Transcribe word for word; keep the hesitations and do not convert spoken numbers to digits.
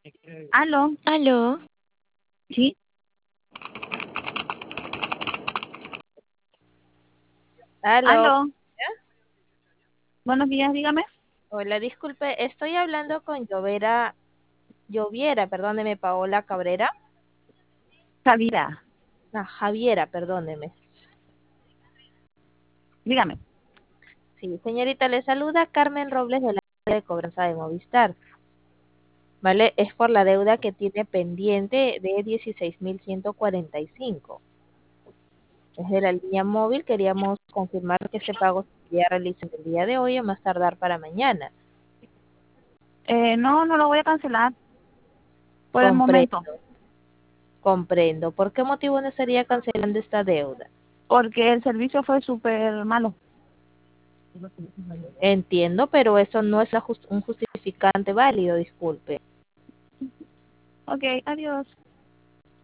Aló, Aló, sí, aló. aló, buenos días, dígame. Hola, disculpe, estoy hablando con Llovera, Lloviera, perdóneme, Paola Cabrera. Sabira, Ah, Javiera, perdóneme. dígame. Sí, señorita, le saluda Carmen Robles de la área de cobranza de Movistar. ¿Vale? Es por la deuda que tiene pendiente de dieciséis mil ciento cuarenta y cinco. Es de la línea móvil, queríamos confirmar que ese pago se podía realizar el día de hoy o más tardar para mañana. Eh, no, no lo voy a cancelar por el momento, Comprendo, comprendo. ¿Por qué motivo no estaría cancelando esta deuda? porque el servicio fue súper malo. Entiendo, pero eso no es la jus- un justificante válido, disculpe. Ok, adiós.